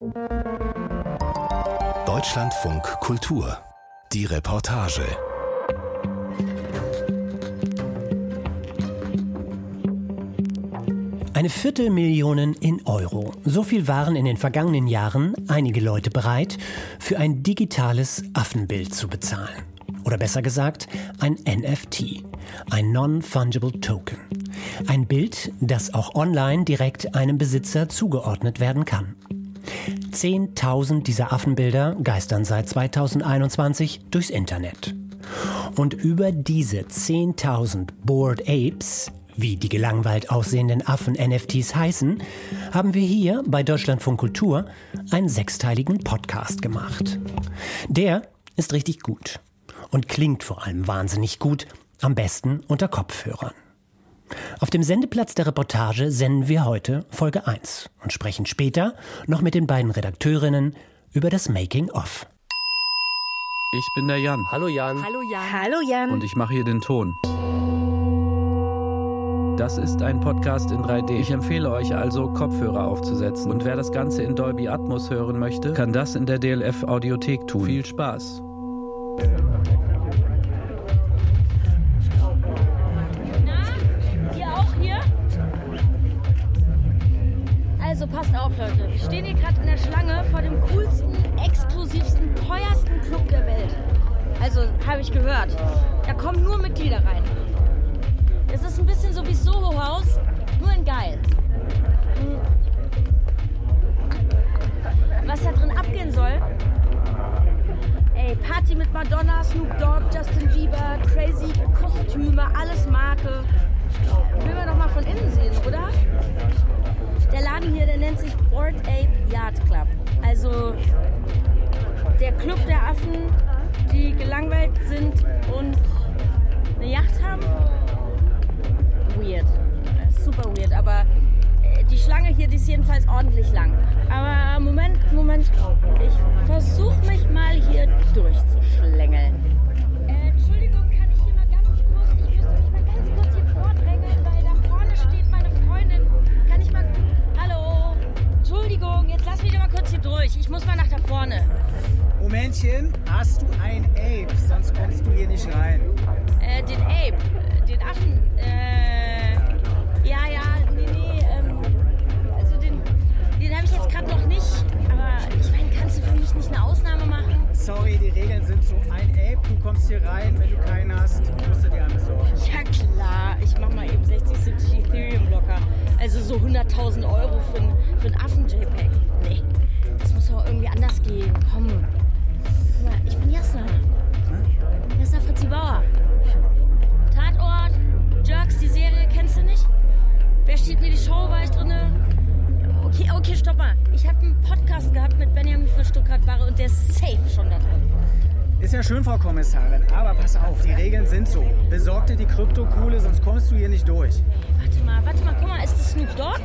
Deutschlandfunk Kultur. Die Reportage. Eine Viertelmillion in Euro. So viel waren in den vergangenen Jahren einige Leute bereit, für ein digitales Affenbild zu bezahlen. Oder besser gesagt, ein NFT, ein Non-Fungible Token. Ein Bild, das auch online direkt einem Besitzer zugeordnet werden kann. 10.000 dieser Affenbilder geistern seit 2021 durchs Internet. Und über diese 10.000 Bored Apes, wie die gelangweilt aussehenden Affen-NFTs heißen, haben wir hier bei Deutschlandfunk Kultur einen 6-teiligen Podcast gemacht. Der ist richtig gut und klingt vor allem wahnsinnig gut, am besten unter Kopfhörern. Auf dem Sendeplatz der Reportage senden wir heute Folge 1 und sprechen später noch mit den beiden Redakteurinnen über das Making-of. Ich bin der Jan. Hallo Jan. Hallo Jan. Hallo Jan. Und ich mache hier den Ton. Das ist ein Podcast in 3D. Ich empfehle euch also, Kopfhörer aufzusetzen. Und wer das Ganze in Dolby Atmos hören möchte, kann das in der DLF Audiothek tun. Viel Spaß. Also passt auf, Leute. Wir stehen hier gerade in der Schlange vor dem coolsten, exklusivsten, teuersten Club der Welt. Also, habe ich gehört. Da kommen nur Mitglieder rein. Es ist ein bisschen so wie Soho-Haus, nur in geil. Was da drin abgehen soll? Ey, Party mit Madonna, Snoop Dogg, Justin Bieber, crazy Kostüme, alles Marke. Will man doch mal von innen sehen, oder? Der Laden hier, der nennt sich Bored Ape Yacht Club. Also der Club der Affen, die gelangweilt sind und eine Yacht haben. Weird. Super weird. Aber die Schlange hier, die ist jedenfalls ordentlich lang. Aber Moment. Ich versuche mich mal hier durchzuschlängeln. Entschuldigung, kann ich hier mal ganz kurz, ich müsste mich mal ganz kurz hier vordrängeln, weil da vorne steht meine Freundin. Kann ich mal... Hallo? Entschuldigung, jetzt lass mich doch mal kurz hier durch. Ich muss mal nach da vorne. Momentchen, hast du ein Ape? Sonst kommst du hier nicht rein. Den Ape, den Affen, also den habe ich jetzt gerade noch nicht. Aber ich meine, kannst du für mich nicht eine Ausnahme machen? Sorry, die Regeln sind so. Ein Ape, du kommst hier rein, wenn du keinen hast, musst du dir einen besorgen. Ja klar, ich mach mal eben 60, 70 Ethereum locker. Also so 100.000 Euro für ein Affen-JPEG. Nee, das muss doch irgendwie anders gehen. Komm. Guck mal, ich bin Jasna. Jasna Fritzi Bauer. Tatort, Jerks, die Serie, kennst du nicht? Wer steht mir die Show, war ich drinne? Okay, stopp mal. Ich habe einen Podcast gehabt mit Benjamin von Stuttgart-Barre und der ist safe schon da drin. Ist ja schön, Frau Kommissarin, aber pass auf, die Regeln sind so. Besorg dir die Kryptokohle, sonst kommst du hier nicht durch. Warte mal, guck mal, ist das Snoop Dogg?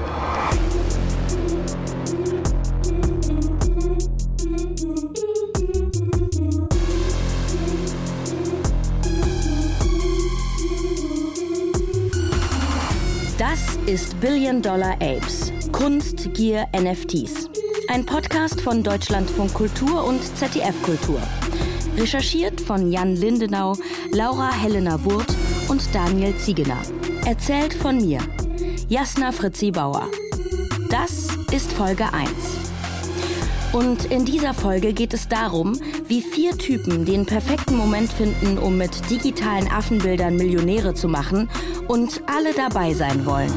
Das ist Billion Dollar Apes. Kunst, Gier, NFTs. Ein Podcast von Deutschlandfunk Kultur und ZDF Kultur. Recherchiert von Jan Lindenau, Laura Helena Wurth und Daniel Ziegener. Erzählt von mir, Jasna Fritzi Bauer. Das ist Folge 1. Und in dieser Folge geht es darum, wie 4 Typen den perfekten Moment finden, um mit digitalen Affenbildern Millionäre zu machen und alle dabei sein wollen.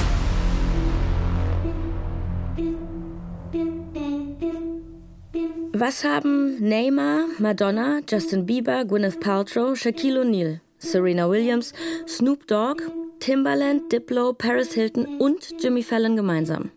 Was haben Neymar, Madonna, Justin Bieber, Gwyneth Paltrow, Shaquille O'Neal, Serena Williams, Snoop Dogg, Timbaland, Diplo, Paris Hilton und Jimmy Fallon gemeinsam?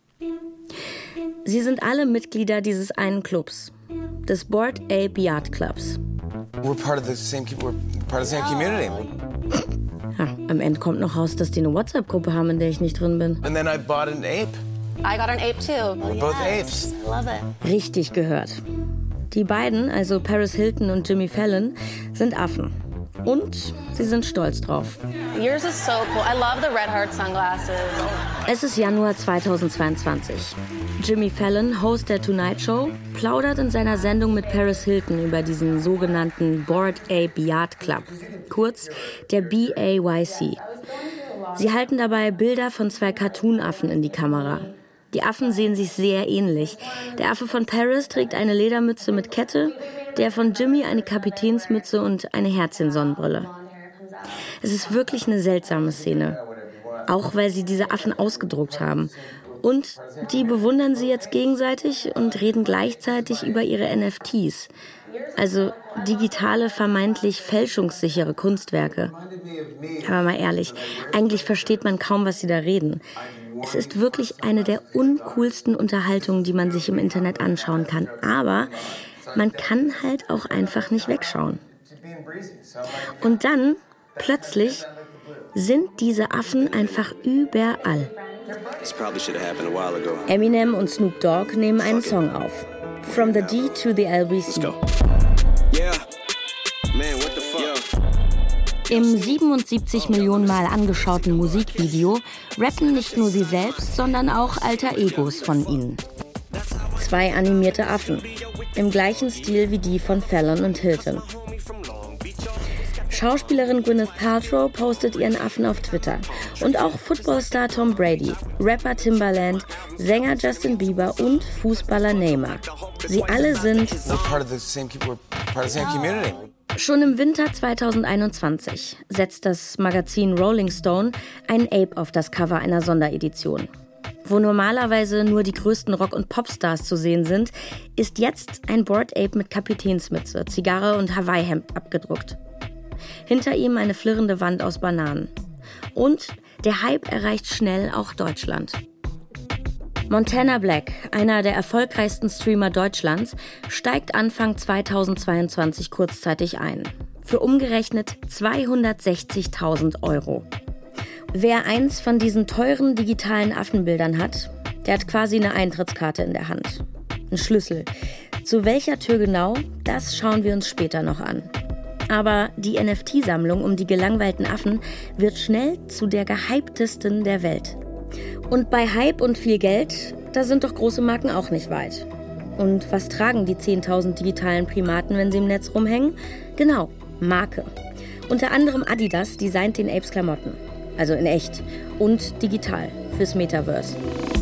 Sie sind alle Mitglieder dieses einen Clubs, des Bored Ape Yacht Clubs. We're part of the same community. Am Ende kommt noch raus, dass die eine WhatsApp-Gruppe haben, in der ich nicht drin bin. And then I bought an ape. I got an ape too. We're both apes. I love it. Richtig gehört. Die beiden, also Paris Hilton und Jimmy Fallon, sind Affen. Und sie sind stolz drauf. Yours is so cool. I love the red heart sunglasses. Es ist Januar 2022. Jimmy Fallon, Host der Tonight Show, plaudert in seiner Sendung mit Paris Hilton über diesen sogenannten Bored Ape Yacht Club, kurz der BAYC. Sie halten dabei Bilder von 2 Cartoon-Affen in die Kamera. Die Affen sehen sich sehr ähnlich. Der Affe von Paris trägt eine Ledermütze mit Kette, der von Jimmy eine Kapitänsmütze und eine Herzchen-Sonnenbrille. Es ist wirklich eine seltsame Szene, auch weil sie diese Affen ausgedruckt haben. Und die bewundern sie jetzt gegenseitig und reden gleichzeitig über ihre NFTs, also digitale, vermeintlich fälschungssichere Kunstwerke. Aber mal ehrlich, eigentlich versteht man kaum, was sie da reden. Es ist wirklich eine der uncoolsten Unterhaltungen, die man sich im Internet anschauen kann. Aber man kann halt auch einfach nicht wegschauen. Und dann, plötzlich, sind diese Affen einfach überall. Eminem und Snoop Dogg nehmen einen Song auf. From the D to the LBC. Im 77 Millionen Mal angeschauten Musikvideo rappen nicht nur sie selbst, sondern auch Alter Egos von ihnen. 2 animierte Affen, im gleichen Stil wie die von Fallon und Hilton. Schauspielerin Gwyneth Paltrow postet ihren Affen auf Twitter. Und auch Footballstar Tom Brady, Rapper Timbaland, Sänger Justin Bieber und Fußballer Neymar. Sie alle sind Schon im Winter 2021 setzt das Magazin Rolling Stone einen Ape auf das Cover einer Sonderedition. Wo normalerweise nur die größten Rock- und Popstars zu sehen sind, ist jetzt ein Bored Ape mit Kapitänsmütze, Zigarre und Hawaii-Hemd abgedruckt. Hinter ihm eine flirrende Wand aus Bananen. Und der Hype erreicht schnell auch Deutschland. Montana Black, einer der erfolgreichsten Streamer Deutschlands, steigt Anfang 2022 kurzzeitig ein. Für umgerechnet 260.000 €. Wer eins von diesen teuren digitalen Affenbildern hat, der hat quasi eine Eintrittskarte in der Hand. Ein Schlüssel. Zu welcher Tür genau, das schauen wir uns später noch an. Aber die NFT-Sammlung um die gelangweilten Affen wird schnell zu der gehyptesten der Welt. Und bei Hype und viel Geld, da sind doch große Marken auch nicht weit. Und was tragen die 10.000 digitalen Primaten, wenn sie im Netz rumhängen? Genau, Marke. Unter anderem Adidas designt den Apes Klamotten. Also in echt und digital fürs Metaverse.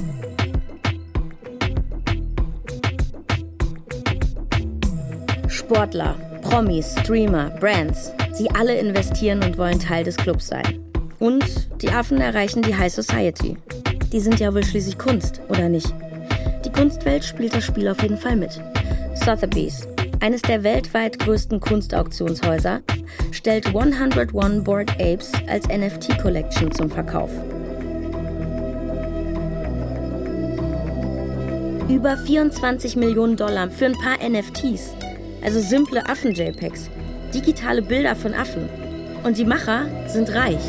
Sportler, Promis, Streamer, Brands, sie alle investieren und wollen Teil des Clubs sein. Und die Affen erreichen die High Society. Die sind ja wohl schließlich Kunst, oder nicht? Die Kunstwelt spielt das Spiel auf jeden Fall mit. Sotheby's, eines der weltweit größten Kunstauktionshäuser, stellt 101 Bored Apes als NFT-Collection zum Verkauf. Über 24 Millionen $ für ein paar NFTs. Also simple Affen-JPEGs. Digitale Bilder von Affen. Und die Macher sind reich.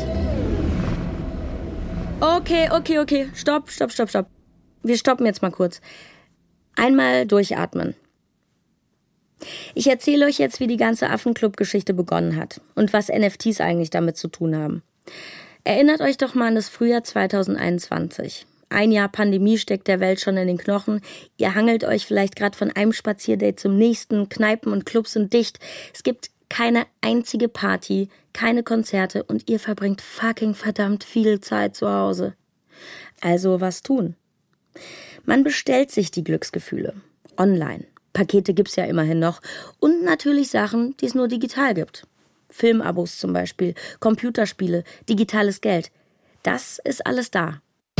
Okay. Stopp. Wir stoppen jetzt mal kurz. Einmal durchatmen. Ich erzähle euch jetzt, wie die ganze Affenclub-Geschichte begonnen hat und was NFTs eigentlich damit zu tun haben. Erinnert euch doch mal an das Frühjahr 2021. Ein Jahr Pandemie steckt der Welt schon in den Knochen. Ihr hangelt euch vielleicht gerade von einem Spazierdate zum nächsten. Kneipen und Clubs sind dicht. Es gibt keine einzige Party, keine Konzerte und ihr verbringt fucking verdammt viel Zeit zu Hause. Also was tun? Man bestellt sich die Glücksgefühle. Online. Pakete gibt's ja immerhin noch. Und natürlich Sachen, die es nur digital gibt. Filmabos zum Beispiel, Computerspiele, digitales Geld. Das ist alles da.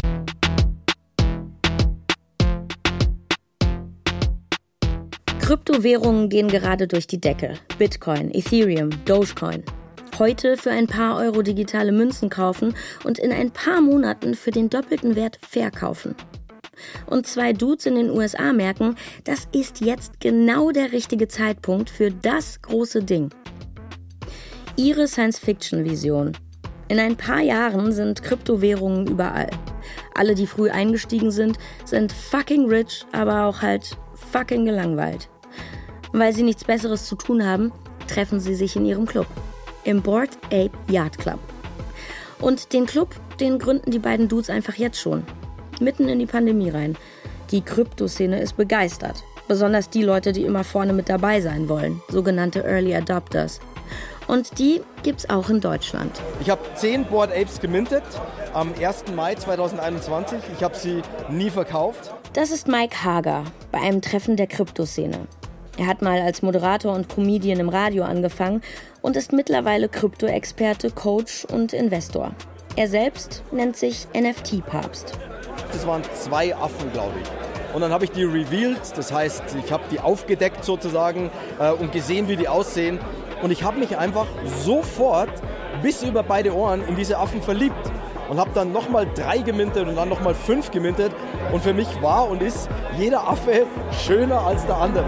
Kryptowährungen gehen gerade durch die Decke. Bitcoin, Ethereum, Dogecoin. Heute für ein paar Euro digitale Münzen kaufen und in ein paar Monaten für den doppelten Wert verkaufen. Und 2 Dudes in den USA merken, das ist jetzt genau der richtige Zeitpunkt für das große Ding. Ihre Science-Fiction-Vision. In ein paar Jahren sind Kryptowährungen überall. Alle, die früh eingestiegen sind fucking rich, aber auch halt fucking gelangweilt. Und weil sie nichts Besseres zu tun haben, treffen sie sich in ihrem Club. im Bored Ape Yacht Club. Und den Club, den gründen die beiden Dudes einfach jetzt schon. Mitten in die Pandemie rein. Die Kryptoszene ist begeistert. Besonders die Leute, die immer vorne mit dabei sein wollen. Sogenannte Early Adopters. Und die gibt's auch in Deutschland. Ich habe 10 Bored Apes gemintet am 1. Mai 2021. Ich habe sie nie verkauft. Das ist Mike Hager bei einem Treffen der Kryptoszene. Er hat mal als Moderator und Comedian im Radio angefangen und ist mittlerweile Krypto-Experte, Coach und Investor. Er selbst nennt sich NFT-Papst. Das waren 2 Affen, glaube ich. Und dann habe ich die revealed, das heißt, ich habe die aufgedeckt sozusagen und gesehen, wie die aussehen. Und ich habe mich einfach sofort bis über beide Ohren in diese Affen verliebt. Und habe dann nochmal 3 gemintet und dann nochmal 5 gemintet. Und für mich war und ist jeder Affe schöner als der andere.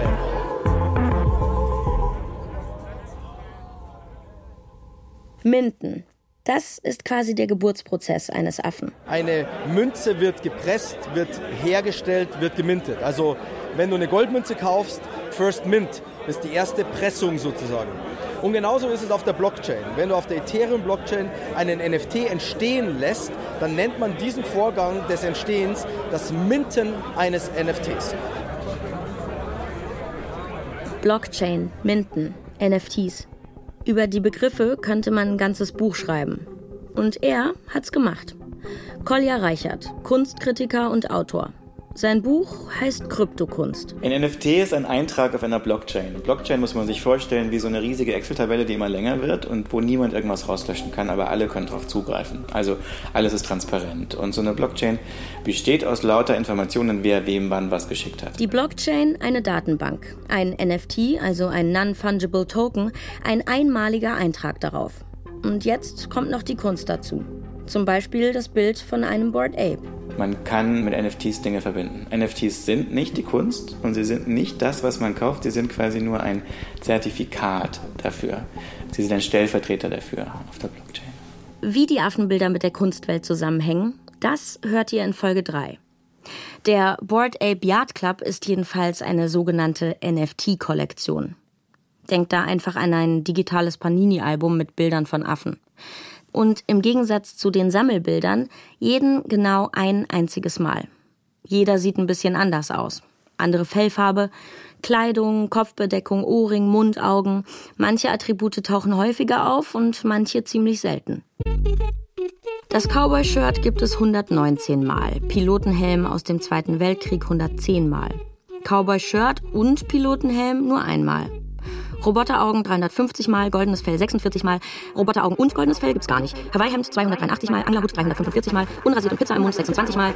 Minten. Das ist quasi der Geburtsprozess eines Affen. Eine Münze wird gepresst, wird hergestellt, wird gemintet. Also wenn du eine Goldmünze kaufst, First Mint, das ist die erste Pressung sozusagen. Und genauso ist es auf der Blockchain. Wenn du auf der Ethereum-Blockchain einen NFT entstehen lässt, dann nennt man diesen Vorgang des Entstehens das Minten eines NFTs. Blockchain, Minten, NFTs. Über die Begriffe könnte man ein ganzes Buch schreiben. Und er hat's gemacht. Kolja Reichert, Kunstkritiker und Autor. Sein Buch heißt Kryptokunst. Ein NFT ist ein Eintrag auf einer Blockchain. Blockchain muss man sich vorstellen wie so eine riesige Excel-Tabelle, die immer länger wird und wo niemand irgendwas rauslöschen kann, aber alle können darauf zugreifen. Also alles ist transparent. Und so eine Blockchain besteht aus lauter Informationen, wer wem wann was geschickt hat. Die Blockchain, eine Datenbank. Ein NFT, also ein Non-Fungible Token, ein einmaliger Eintrag darauf. Und jetzt kommt noch die Kunst dazu. Zum Beispiel das Bild von einem Bored Ape. Man kann mit NFTs Dinge verbinden. NFTs sind nicht die Kunst und sie sind nicht das, was man kauft. Sie sind quasi nur ein Zertifikat dafür. Sie sind ein Stellvertreter dafür auf der Blockchain. Wie die Affenbilder mit der Kunstwelt zusammenhängen, das hört ihr in Folge 3. Der Bored Ape Yacht Club ist jedenfalls eine sogenannte NFT-Kollektion. Denkt da einfach an ein digitales Panini-Album mit Bildern von Affen. Und im Gegensatz zu den Sammelbildern jeden genau ein einziges Mal. Jeder sieht ein bisschen anders aus. Andere Fellfarbe, Kleidung, Kopfbedeckung, Ohrring, Mund, Augen. Manche Attribute tauchen häufiger auf und manche ziemlich selten. Das Cowboy-Shirt gibt es 119 Mal, Pilotenhelm aus dem Zweiten Weltkrieg 110 Mal. Cowboy-Shirt und Pilotenhelm nur einmal. Roboteraugen 350 Mal, goldenes Fell 46 Mal, Roboteraugen und goldenes Fell gibt's gar nicht. Hawaii-Hemd 283 Mal, Anglerhut 345 Mal, unrasiert und Pizza im Mund 26 Mal.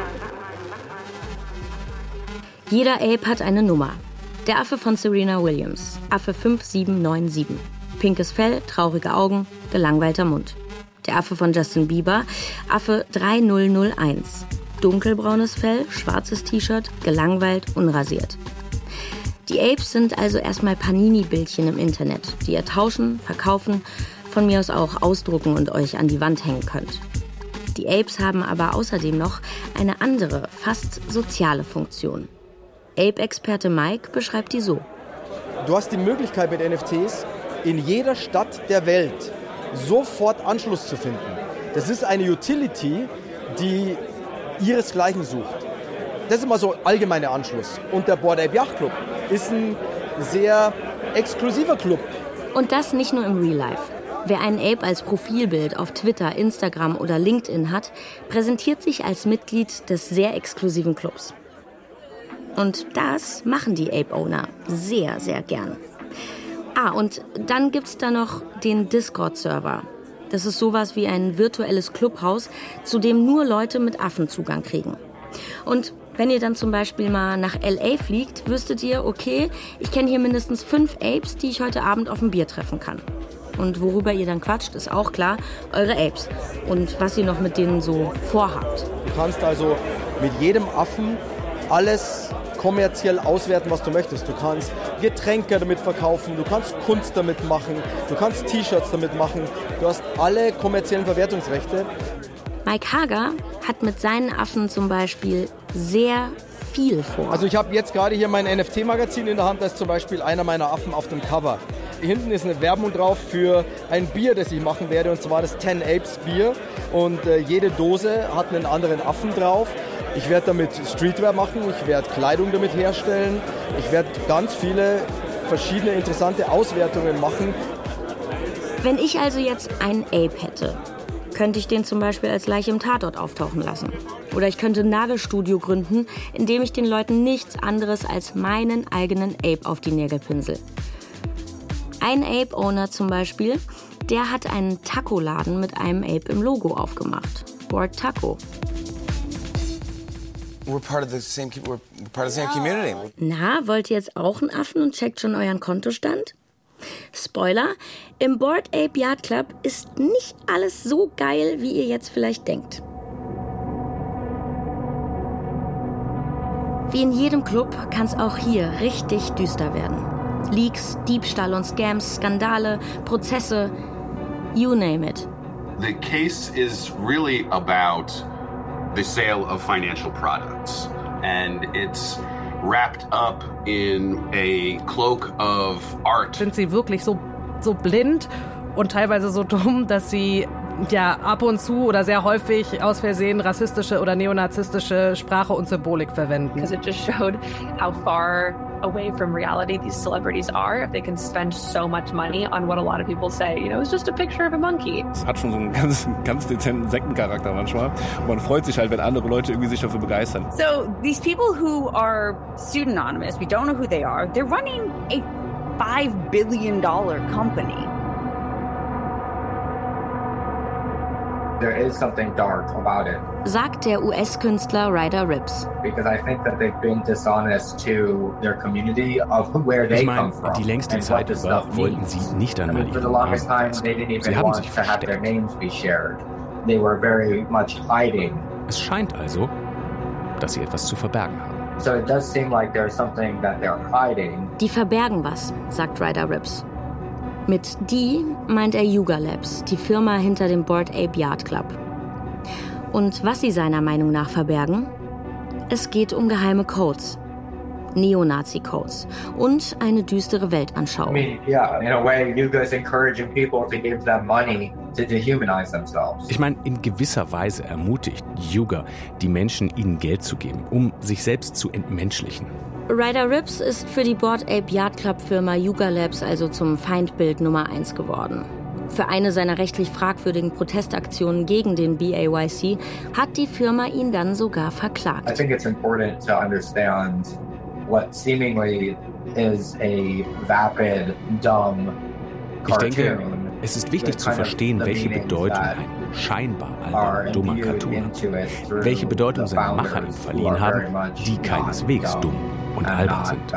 Jeder Ape hat eine Nummer. Der Affe von Serena Williams, Affe 5797. Pinkes Fell, traurige Augen, gelangweilter Mund. Der Affe von Justin Bieber, Affe 3001. Dunkelbraunes Fell, schwarzes T-Shirt, gelangweilt, unrasiert. Die Apes sind also erstmal Panini-Bildchen im Internet, die ihr tauschen, verkaufen, von mir aus auch ausdrucken und euch an die Wand hängen könnt. Die Apes haben aber außerdem noch eine andere, fast soziale Funktion. Ape-Experte Mike beschreibt die so. Du hast die Möglichkeit mit NFTs in jeder Stadt der Welt sofort Anschluss zu finden. Das ist eine Utility, die ihresgleichen sucht. Das ist immer so allgemeiner Anschluss. Und der Bored Ape Yacht Club ist ein sehr exklusiver Club. Und das nicht nur im Real Life. Wer einen Ape als Profilbild auf Twitter, Instagram oder LinkedIn hat, präsentiert sich als Mitglied des sehr exklusiven Clubs. Und das machen die Ape-Owner sehr, sehr gern. Und dann gibt's da noch den Discord-Server. Das ist sowas wie ein virtuelles Clubhaus, zu dem nur Leute mit Affen Zugang kriegen. Und wenn ihr dann zum Beispiel mal nach L.A. fliegt, wüsstet ihr, okay, ich kenne hier mindestens 5 Apes, die ich heute Abend auf ein Bier treffen kann. Und worüber ihr dann quatscht, ist auch klar, eure Apes. Und was ihr noch mit denen so vorhabt. Du kannst also mit jedem Affen alles kommerziell auswerten, was du möchtest. Du kannst Getränke damit verkaufen, du kannst Kunst damit machen, du kannst T-Shirts damit machen. Du hast alle kommerziellen Verwertungsrechte. Mike Hager hat mit seinen Affen zum Beispiel sehr viel vor. Also ich habe jetzt gerade hier mein NFT-Magazin in der Hand, da ist zum Beispiel einer meiner Affen auf dem Cover. hinten ist eine Werbung drauf für ein Bier, das ich machen werde, und zwar das 10 Apes Bier. Und jede Dose hat einen anderen Affen drauf. Ich werde damit Streetwear machen, ich werde Kleidung damit herstellen, ich werde ganz viele verschiedene interessante Auswertungen machen. Wenn ich also jetzt einen Ape hätte, könnte ich den zum Beispiel als Leiche im Tatort auftauchen lassen. Oder ich könnte ein Nagelstudio gründen, in dem ich den Leuten nichts anderes als meinen eigenen Ape auf die Nägel pinsel. Ein Ape-Owner zum Beispiel, der hat einen Taco-Laden mit einem Ape im Logo aufgemacht. Bored Taco. We're part of the same community. Na, wollt ihr jetzt auch einen Affen und checkt schon euren Kontostand? Spoiler, im Bored Ape Yacht Club ist nicht alles so geil, wie ihr jetzt vielleicht denkt. Wie in jedem Club kann es auch hier richtig düster werden. Leaks, Diebstahl und Scams, Skandale, Prozesse, you name it. The case is really about the sale of financial products, and it's wrapped up in a cloak of art. Sind sie wirklich so blind und teilweise so dumm, dass sie ja ab und zu oder sehr häufig aus Versehen rassistische oder neonazistische Sprache und Symbolik verwenden? Because it just showed how far away from reality these celebrities are if they can spend so much money on what a lot of people say. You know, it's just a picture of a monkey. Es hat schon so einen ganz dezenten Sektencharakter manchmal. Und man freut sich halt, wenn andere Leute irgendwie sich dafür begeistern. So these people who are pseudonymous, we don't know who they are, they're running a $5 billion company. There is something dark about it. Sagt der US-Künstler Ryder Ripps. Because I think that they've been dishonest to their community of where they come from. Die längste Zeit über wollten sie nicht einmal ihre Namen. Sie haben sich versteckt. They were very much hiding. Es scheint also, dass sie etwas zu verbergen haben. So it does seem like there's something that they're hiding. Die verbergen was, sagt Ryder Ripps. Mit die meint er Yuga Labs, die Firma hinter dem Bored Ape Yacht Club. Und was sie seiner Meinung nach verbergen? Es geht um geheime Codes, Neonazi-Codes und eine düstere Weltanschauung. I mean, yeah, in a way, Yuga is encouraging people to give them money to dehumanize themselves. Ich meine, in gewisser Weise ermutigt Yuga die Menschen, ihnen Geld zu geben, um sich selbst zu entmenschlichen. Ryder Ripps ist für die Bored Ape Yacht Club Firma Yuga Labs also zum Feindbild Nummer 1 geworden. Für eine seiner rechtlich fragwürdigen Protestaktionen gegen den BAYC hat die Firma ihn dann sogar verklagt. I think it's important to understand what seemingly is a vapid, dumb cartoon. Ich denke, es ist wichtig zu verstehen, welche Bedeutung ein scheinbar alberner, dummer Cartoon hat. Welche Bedeutung seine Macher ihm verliehen haben, die keineswegs dumm und albern sind.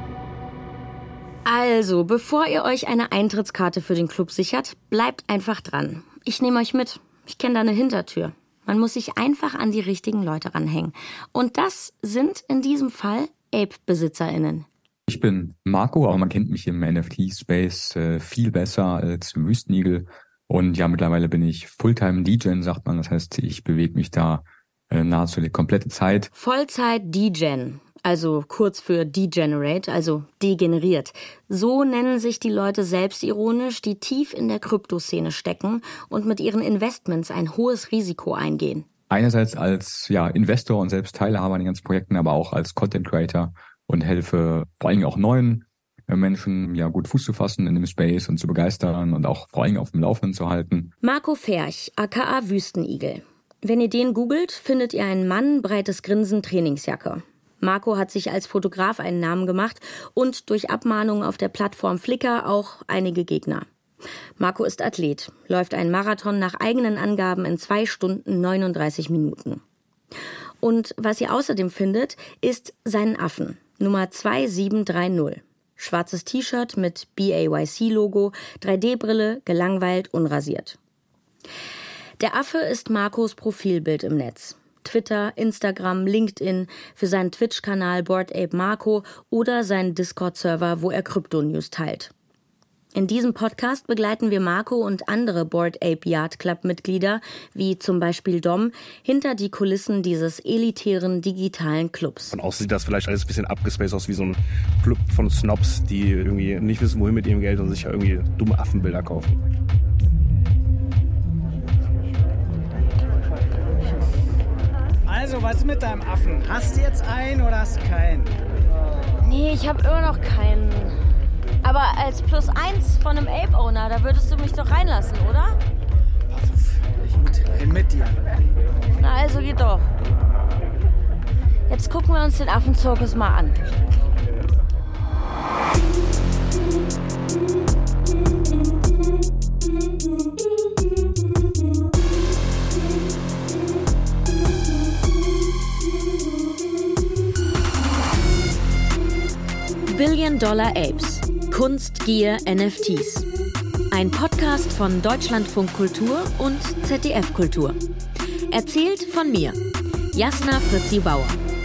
Also, bevor ihr euch eine Eintrittskarte für den Club sichert, bleibt einfach dran. Ich nehme euch mit. Ich kenne da eine Hintertür. Man muss sich einfach an die richtigen Leute ranhängen. Und das sind in diesem Fall Ape-BesitzerInnen. Ich bin Marco, aber man kennt mich im NFT-Space viel besser als Wüstenigel. Und ja, mittlerweile bin ich Fulltime-Degen, sagt man. Das heißt, ich bewege mich da nahezu die komplette Zeit. Vollzeit-Degen, also kurz für Degenerate, also degeneriert. So nennen sich die Leute selbstironisch, die tief in der Kryptoszene stecken und mit ihren Investments ein hohes Risiko eingehen. Einerseits als Investor und selbst Teilhaber an den ganzen Projekten, aber auch als Content Creator und helfe vor allem auch neuen Menschen gut Fuß zu fassen in dem Space und zu begeistern und auch vor allem auf dem Laufenden zu halten. Marco Ferch, aka Wüstenigel. Wenn ihr den googelt, findet ihr einen Mann, breites Grinsen, Trainingsjacke. Marco hat sich als Fotograf einen Namen gemacht und durch Abmahnungen auf der Plattform Flickr auch einige Gegner. Marco ist Athlet, läuft einen Marathon nach eigenen Angaben in 2 Stunden 39 Minuten. Und was ihr außerdem findet, ist seinen Affen, Nummer 2730. Schwarzes T-Shirt mit BAYC-Logo, 3D-Brille, gelangweilt, unrasiert. Der Affe ist Marcos Profilbild im Netz. Twitter, Instagram, LinkedIn, für seinen Twitch-Kanal Bored Ape Marco oder seinen Discord-Server, wo er Krypto-News teilt. In diesem Podcast begleiten wir Marco und andere Bored Ape Yacht Club Mitglieder, wie zum Beispiel Dom, hinter die Kulissen dieses elitären digitalen Clubs. Von außen sieht das vielleicht alles ein bisschen abgespaced aus, wie so ein Club von Snobs, die irgendwie nicht wissen, wohin mit ihrem Geld und sich ja irgendwie dumme Affenbilder kaufen. Also, was ist mit deinem Affen? Hast du jetzt einen oder hast du keinen? Nee, ich habe immer noch keinen. Aber als +1 von einem Ape-Owner, da würdest du mich doch reinlassen, oder? Ich mit dir. Na also geht doch. Jetzt gucken wir uns den Affenzirkus mal an. Billion Dollar Apes. Kunst, Gier, NFTs. Ein Podcast von Deutschlandfunk Kultur und ZDF Kultur. Erzählt von mir, Jasna Fritzi Bauer.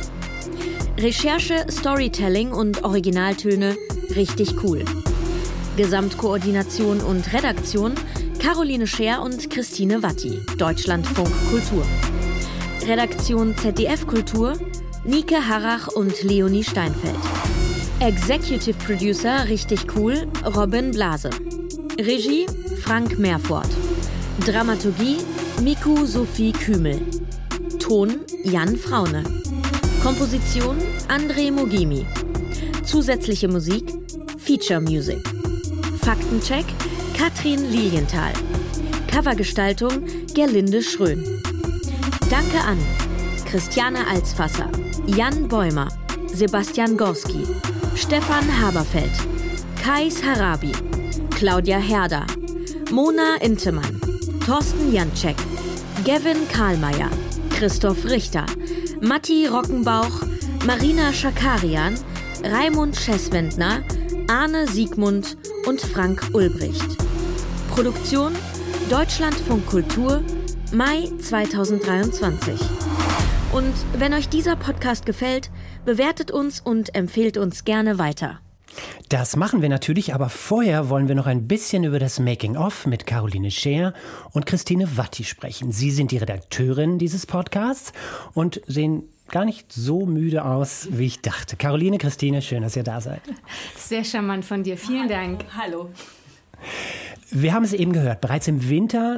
Recherche, Storytelling und Originaltöne richtig cool. Gesamtkoordination und Redaktion Caroline Scher und Christine Watti, Deutschlandfunk Kultur. Redaktion ZDF Kultur Nike Harrach und Leonie Steinfeld. Executive Producer richtig cool Robin Blase. Regie Frank Meerfort. Dramaturgie Miku Sophie Kümel. Ton Jan Fraune. Komposition André Mogimi. Zusätzliche Musik Feature Music. Faktencheck Katrin Lilienthal. Covergestaltung Gerlinde Schrön. Danke an Christiane Alsfasser, Jan Bäumer, Sebastian Gorski, Stefan Haberfeld, Kais Harabi, Claudia Herder, Mona Intemann, Thorsten Janczek, Gavin Karlmeier, Christoph Richter, Matti Rockenbauch, Marina Schakarian, Raimund Schesswendner, Arne Siegmund und Frank Ulbricht. Produktion Deutschlandfunk Kultur, Mai 2023. Und wenn euch dieser Podcast gefällt, bewertet uns und empfehlt uns gerne weiter. Das machen wir natürlich, aber vorher wollen wir noch ein bisschen über das Making-of mit Caroline Scher und Christine Watti sprechen. Sie sind die Redakteurin dieses Podcasts und sehen gar nicht so müde aus, wie ich dachte. Caroline, Christine, schön, dass ihr da seid. Sehr charmant von dir. Vielen Dank. Hallo. Wir haben es eben gehört. Bereits im Winter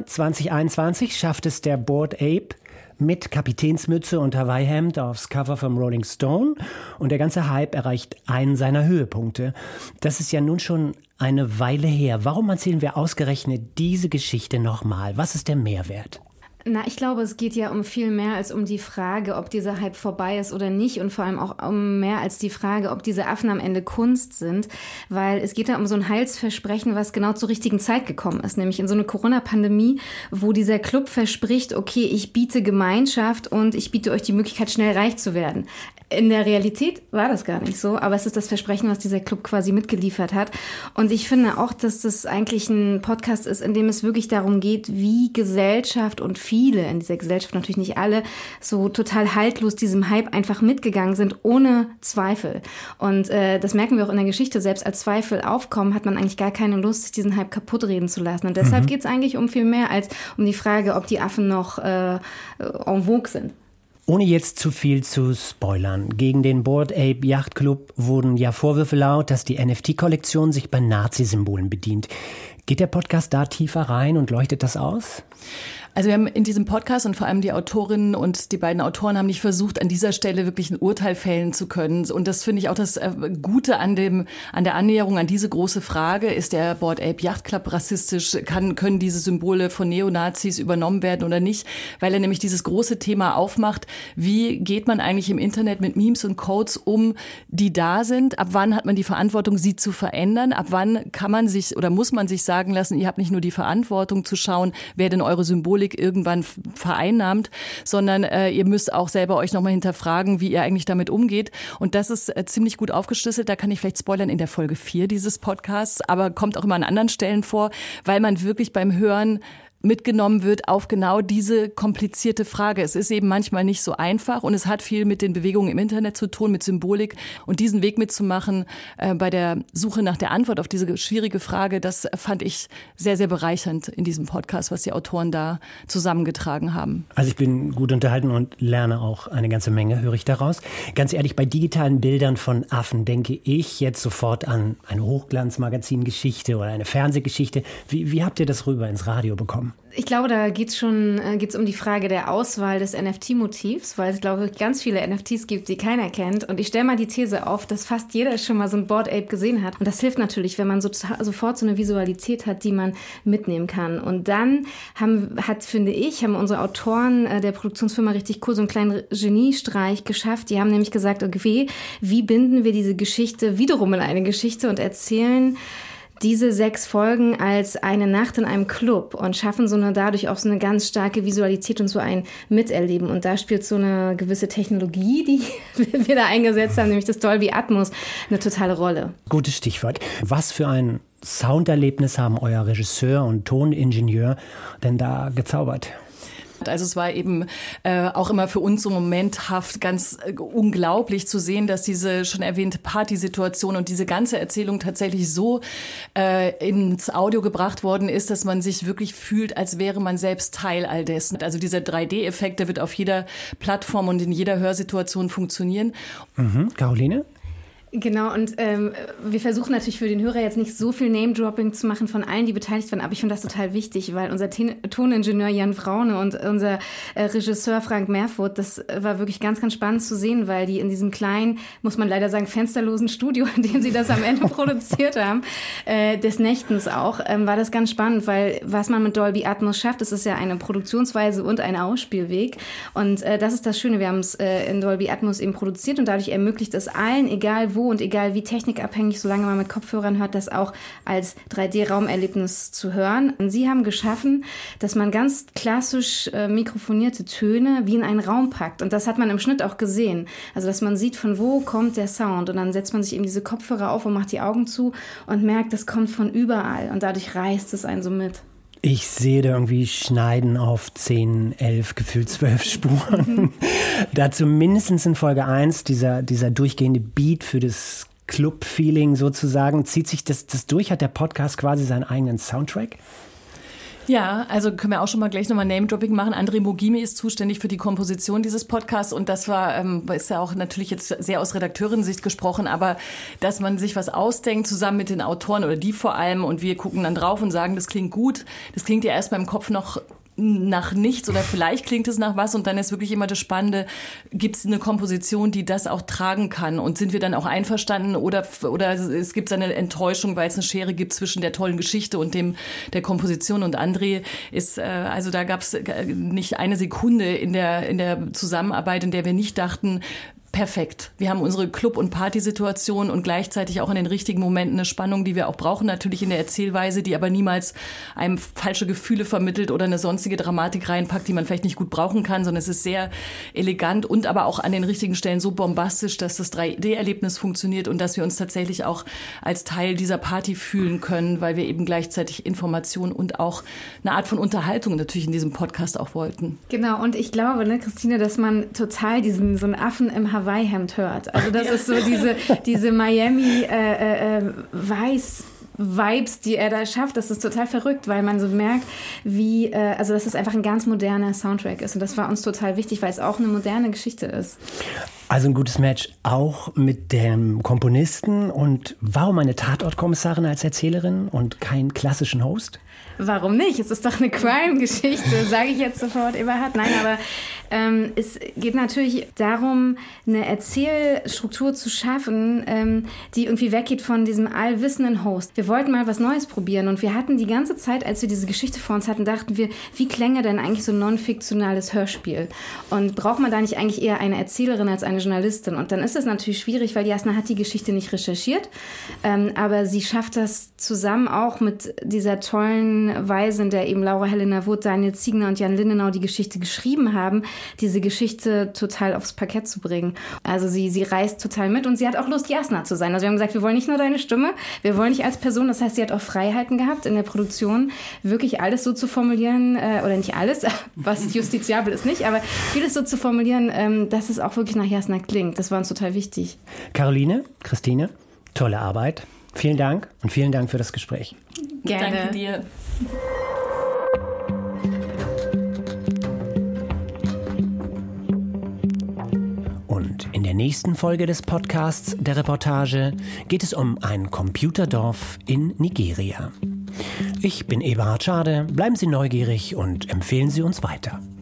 2021 schafft es der Bored Ape mit Kapitänsmütze und Hawaii-Hemd aufs Cover vom Rolling Stone. Und der ganze Hype erreicht einen seiner Höhepunkte. Das ist ja nun schon eine Weile her. Warum erzählen wir ausgerechnet diese Geschichte nochmal? Was ist der Mehrwert? Na, ich glaube, es geht ja um viel mehr als um die Frage, ob dieser Hype vorbei ist oder nicht und vor allem auch um mehr als die Frage, ob diese Affen am Ende Kunst sind, weil es geht da um so ein Heilsversprechen, was genau zur richtigen Zeit gekommen ist, nämlich in so eine Corona-Pandemie, wo dieser Club verspricht, okay, ich biete Gemeinschaft und ich biete euch die Möglichkeit, schnell reich zu werden. In der Realität war das gar nicht so, aber es ist das Versprechen, was dieser Club quasi mitgeliefert hat. Und ich finde auch, dass das eigentlich ein Podcast ist, in dem es wirklich darum geht, wie Gesellschaft und viele in dieser Gesellschaft, natürlich nicht alle, so total haltlos diesem Hype einfach mitgegangen sind, ohne Zweifel. Und das merken wir auch in der Geschichte. Selbst als Zweifel aufkommen, hat man eigentlich gar keine Lust, sich diesen Hype kaputtreden zu lassen. Und deshalb geht es eigentlich um viel mehr als um die Frage, ob die Affen noch en vogue sind. Ohne jetzt zu viel zu spoilern. Gegen den Bored Ape Yacht Club wurden ja Vorwürfe laut, dass die NFT-Kollektion sich bei Nazi-Symbolen bedient. Geht der Podcast da tiefer rein und leuchtet das aus? Also wir haben in diesem Podcast und vor allem die Autorinnen und die beiden Autoren haben nicht versucht, an dieser Stelle wirklich ein Urteil fällen zu können. Und das finde ich auch das Gute an der Annäherung an diese große Frage. Ist der Bored Ape Yacht Club rassistisch? Können diese Symbole von Neonazis übernommen werden oder nicht? Weil er nämlich dieses große Thema aufmacht. Wie geht man eigentlich im Internet mit Memes und Codes um, die da sind? Ab wann hat man die Verantwortung, sie zu verändern? Ab wann kann man sich oder muss man sich sagen lassen, ihr habt nicht nur die Verantwortung zu schauen, wer denn eure Symbolik irgendwann vereinnahmt, sondern ihr müsst auch selber euch nochmal hinterfragen, wie ihr eigentlich damit umgeht. Und das ist ziemlich gut aufgeschlüsselt. Da kann ich vielleicht spoilern in der Folge 4 dieses Podcasts, aber kommt auch immer an anderen Stellen vor, weil man wirklich beim Hören mitgenommen wird auf genau diese komplizierte Frage. Es ist eben manchmal nicht so einfach und es hat viel mit den Bewegungen im Internet zu tun, mit Symbolik. Und diesen Weg mitzumachen bei der Suche nach der Antwort auf diese schwierige Frage, das fand ich sehr, sehr bereichernd in diesem Podcast, was die Autoren da zusammengetragen haben. Also ich bin gut unterhalten und lerne auch eine ganze Menge, höre ich daraus. Ganz ehrlich, bei digitalen Bildern von Affen denke ich jetzt sofort an eine Hochglanzmagazin-Geschichte oder eine Fernsehgeschichte. Wie habt ihr das rüber ins Radio bekommen? Ich glaube, da geht's um die Frage der Auswahl des NFT-Motivs, weil es, glaube ich, ganz viele NFTs gibt, die keiner kennt. Und ich stelle mal die These auf, dass fast jeder schon mal so ein Bored Ape gesehen hat. Und das hilft natürlich, wenn man sofort so eine Visualität hat, die man mitnehmen kann. Und dann haben unsere Autoren der Produktionsfirma richtig cool so einen kleinen Geniestreich geschafft. Die haben nämlich gesagt, okay, wie binden wir diese Geschichte wiederum in eine Geschichte und erzählen diese 6 Folgen als eine Nacht in einem Club und schaffen dadurch auch so eine ganz starke Visualität und so ein Miterleben. Und da spielt so eine gewisse Technologie, die wir da eingesetzt haben, nämlich das Dolby Atmos, eine totale Rolle. Gutes Stichwort. Was für ein Sounderlebnis haben euer Regisseur und Toningenieur denn da gezaubert? Also es war eben auch immer für uns so momenthaft ganz unglaublich zu sehen, dass diese schon erwähnte Partysituation und diese ganze Erzählung tatsächlich so ins Audio gebracht worden ist, dass man sich wirklich fühlt, als wäre man selbst Teil all dessen. Also dieser 3D-Effekt, der wird auf jeder Plattform und in jeder Hörsituation funktionieren. Caroline? Genau, und wir versuchen natürlich für den Hörer jetzt nicht so viel Name-Dropping zu machen von allen, die beteiligt waren, aber ich finde das total wichtig, weil unser Toningenieur Jan Fraune und unser Regisseur Frank Merfurt, das war wirklich ganz, ganz spannend zu sehen, weil die in diesem kleinen, muss man leider sagen, fensterlosen Studio, in dem sie das am Ende produziert haben, des Nächtens auch, war das ganz spannend, weil was man mit Dolby Atmos schafft, das ist ja eine Produktionsweise und ein Ausspielweg und das ist das Schöne, wir haben es in Dolby Atmos eben produziert und dadurch ermöglicht es allen, egal wo und egal wie technikabhängig, solange man mit Kopfhörern hört, das auch als 3D-Raumerlebnis zu hören. Und sie haben geschaffen, dass man ganz klassisch mikrofonierte Töne wie in einen Raum packt. Und das hat man im Schnitt auch gesehen. Also, dass man sieht, von wo kommt der Sound. Und dann setzt man sich eben diese Kopfhörer auf und macht die Augen zu und merkt, das kommt von überall. Und dadurch reißt es einen so mit. Ich sehe da irgendwie Schneiden auf 10, 11, gefühlt 12 Spuren. Dazu mindestens in Folge 1 dieser durchgehende Beat für das Club-Feeling sozusagen. Zieht sich das durch? Hat der Podcast quasi seinen eigenen Soundtrack? Ja, also können wir auch schon mal gleich nochmal Name-Dropping machen. André Mogimi ist zuständig für die Komposition dieses Podcasts und das ist ja auch natürlich jetzt sehr aus Redakteurensicht gesprochen, aber dass man sich was ausdenkt zusammen mit den Autoren oder die vor allem und wir gucken dann drauf und sagen, das klingt gut, das klingt ja erst mal im Kopf noch nach nichts oder vielleicht klingt es nach was und dann ist wirklich immer das Spannende, gibt es eine Komposition, die das auch tragen kann und sind wir dann auch einverstanden oder es gibt eine Enttäuschung, weil es eine Schere gibt zwischen der tollen Geschichte und der Komposition und André ist, also da gab es nicht eine Sekunde in der Zusammenarbeit, in der wir nicht dachten, perfekt. Wir haben unsere Club- und Partysituation und gleichzeitig auch in den richtigen Momenten eine Spannung, die wir auch brauchen, natürlich in der Erzählweise, die aber niemals einem falsche Gefühle vermittelt oder eine sonstige Dramatik reinpackt, die man vielleicht nicht gut brauchen kann, sondern es ist sehr elegant und aber auch an den richtigen Stellen so bombastisch, dass das 3D-Erlebnis funktioniert und dass wir uns tatsächlich auch als Teil dieser Party fühlen können, weil wir eben gleichzeitig Information und auch eine Art von Unterhaltung natürlich in diesem Podcast auch wollten. Genau, und ich glaube, Christine, dass man total so einen Affen im Hawaii-Hemd hört. Also das ist so diese Miami Vibes, die er da schafft, das ist total verrückt, weil man so merkt, dass es einfach ein ganz moderner Soundtrack ist. Und das war uns total wichtig, weil es auch eine moderne Geschichte ist. Also ein gutes Match auch mit dem Komponisten. Und warum eine Tatortkommissarin als Erzählerin und keinen klassischen Host? Warum nicht? Es ist doch eine Crime-Geschichte, sage ich jetzt sofort, Eberhard. Nein, aber es geht natürlich darum, eine Erzählstruktur zu schaffen, die irgendwie weggeht von diesem allwissenden Host. Wir wollten mal was Neues probieren und wir hatten die ganze Zeit, als wir diese Geschichte vor uns hatten, dachten wir, wie klänge denn eigentlich so ein non-fiktionales Hörspiel? Und braucht man da nicht eigentlich eher eine Erzählerin als eine eine Journalistin. Und dann ist es natürlich schwierig, weil Jasna hat die Geschichte nicht recherchiert, aber sie schafft das zusammen auch mit dieser tollen Weise, in der eben Laura Helena Wood, Daniel Ziegner und Jan Lindenau die Geschichte geschrieben haben, diese Geschichte total aufs Parkett zu bringen. Also sie reist total mit und sie hat auch Lust, Jasna zu sein. Also wir haben gesagt, wir wollen nicht nur deine Stimme, wir wollen dich als Person. Das heißt, sie hat auch Freiheiten gehabt in der Produktion, wirklich alles so zu formulieren, oder nicht alles, was justiziabel ist nicht, aber vieles so zu formulieren, dass es auch wirklich nach Jasna klingt. Das war uns total wichtig. Caroline, Christine, tolle Arbeit. Vielen Dank und vielen Dank für das Gespräch. Gerne. Danke dir. Und in der nächsten Folge des Podcasts der Reportage geht es um ein Computerdorf in Nigeria. Ich bin Eberhard Schade. Bleiben Sie neugierig und empfehlen Sie uns weiter.